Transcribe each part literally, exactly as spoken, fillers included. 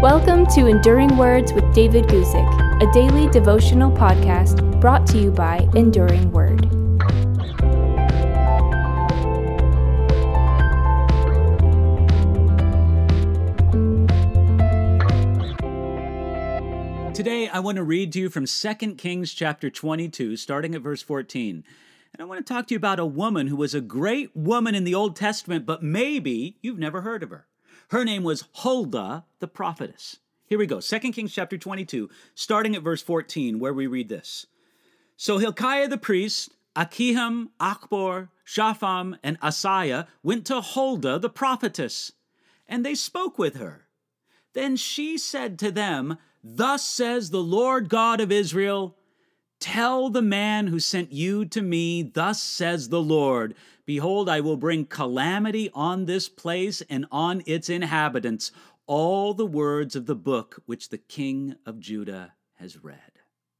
Welcome to Enduring Words with David Guzik, a daily devotional podcast brought to you by Enduring Word. Today, I want to read to you from Second Kings chapter twenty-two, starting at verse fourteen. And I want to talk to you about a woman who was a great woman in the Old Testament, but maybe you've never heard of her. Her name was Huldah the prophetess. Here we go, Second Kings chapter twenty-two, starting at verse fourteen, where we read this. So Hilkiah the priest, Ahikam, Achbor, Shaphan, and Asaiah went to Huldah the prophetess, and they spoke with her. Then she said to them, Thus says the Lord God of Israel, Tell the man who sent you to me, thus says the Lord, Behold, I will bring calamity on this place and on its inhabitants, all the words of the book which the king of Judah has read.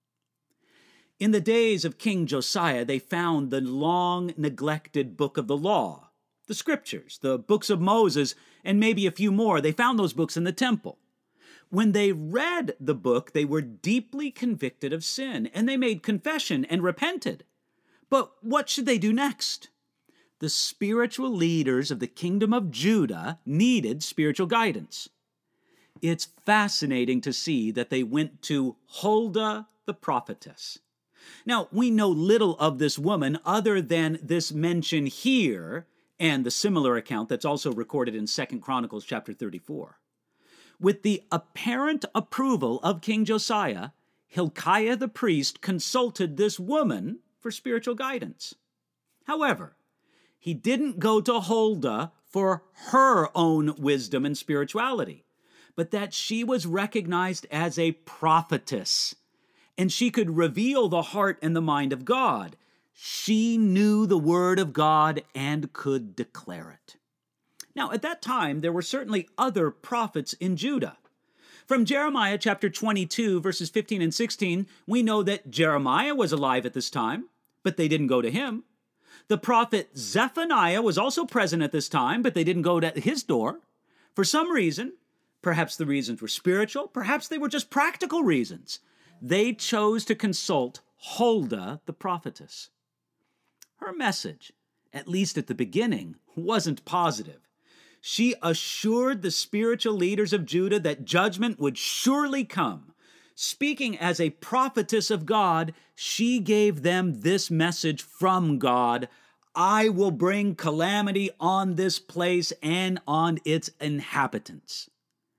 In the days of King Josiah, they found the long-neglected book of the law, the scriptures, the books of Moses, and maybe a few more. They found those books in the temple. When they read the book, they were deeply convicted of sin, and they made confession and repented. But what should they do next? The spiritual leaders of the kingdom of Judah needed spiritual guidance. It's fascinating to see that they went to Huldah the prophetess. Now, we know little of this woman other than this mention here and the similar account that's also recorded in Second Chronicles chapter thirty-four. With the apparent approval of King Josiah, Hilkiah the priest consulted this woman for spiritual guidance. However, he didn't go to Huldah for her own wisdom and spirituality, but that she was recognized as a prophetess, and she could reveal the heart and the mind of God. She knew the word of God and could declare it. Now, at that time, there were certainly other prophets in Judah. From Jeremiah chapter twenty-two, verses fifteen and sixteen, we know that Jeremiah was alive at this time, but they didn't go to him. The prophet Zephaniah was also present at this time, but they didn't go to his door. For some reason, perhaps the reasons were spiritual, perhaps they were just practical reasons, they chose to consult Huldah the prophetess. Her message, at least at the beginning, wasn't positive. She assured the spiritual leaders of Judah that judgment would surely come. Speaking as a prophetess of God, she gave them this message from God: I will bring calamity on this place and on its inhabitants.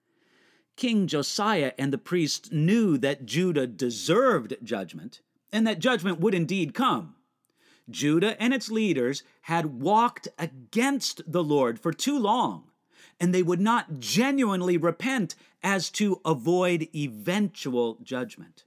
King Josiah and the priests knew that Judah deserved judgment, and that judgment would indeed come. Judah and its leaders had walked against the Lord for too long, and they would not genuinely repent as to avoid eventual judgment.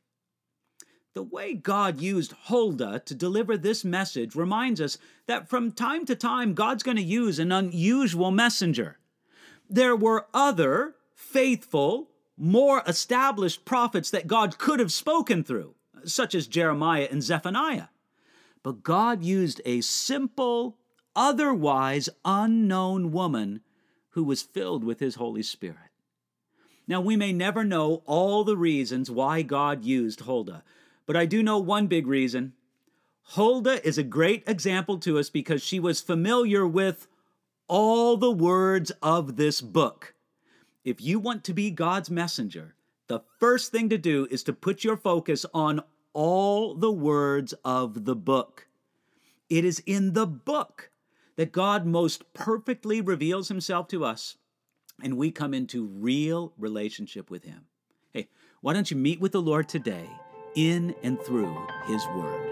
The way God used Huldah to deliver this message reminds us that from time to time, God's going to use an unusual messenger. There were other faithful, more established prophets that God could have spoken through, such as Jeremiah and Zephaniah. But God used a simple, otherwise unknown woman who was filled with his Holy Spirit. Now, we may never know all the reasons why God used Huldah, but I do know one big reason. Huldah is a great example to us because she was familiar with all the words of this book. If you want to be God's messenger, the first thing to do is to put your focus on all the words of the book. It is in the book that God most perfectly reveals himself to us, and we come into real relationship with him. Hey, why don't you meet with the Lord today in and through his word?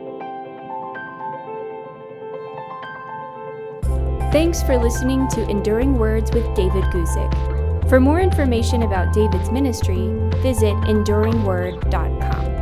Thanks for listening to Enduring Words with David Guzik. For more information about David's ministry, visit enduring word dot com.